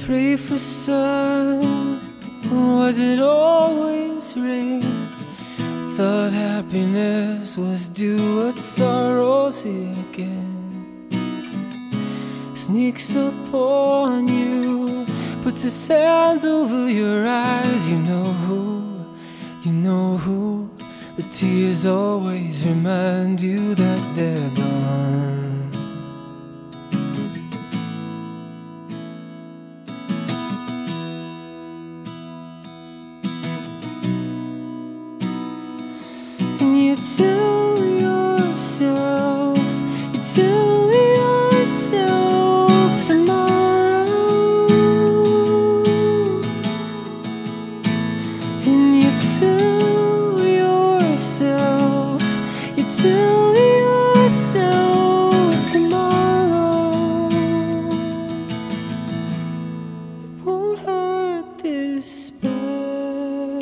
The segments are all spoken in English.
pray for sun, was it always rain? Thought happiness was due, but sorrow's here again. Sneaks up on you, puts his hands over your eyes. You know who. The tears always remind you that they're gone. And you tell yourself tomorrow. And you tell yourself tomorrow. It won't hurt this bad.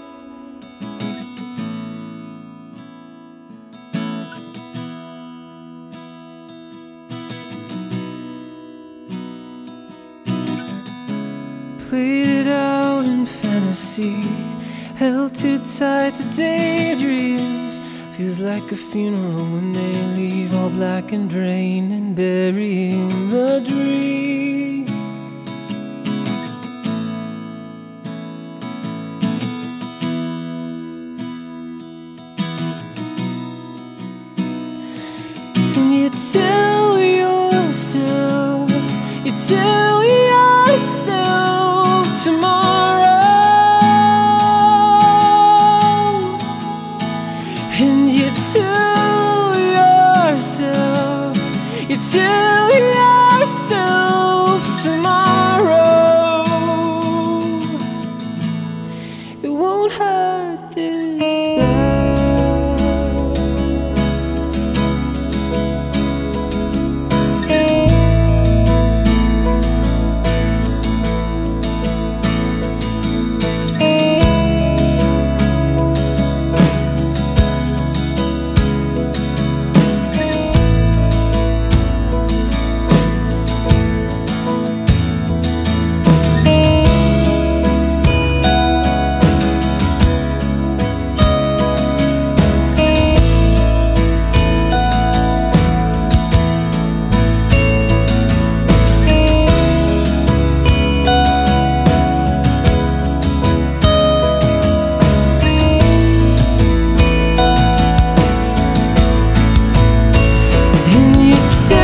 Played it out in fantasy, held too tight to daydreams. Feels like a funeral when they leave all black and drained and burying the dream. And you tell yourself tomorrow. And you tell yourself tomorrow. It won't hurt this bad. Say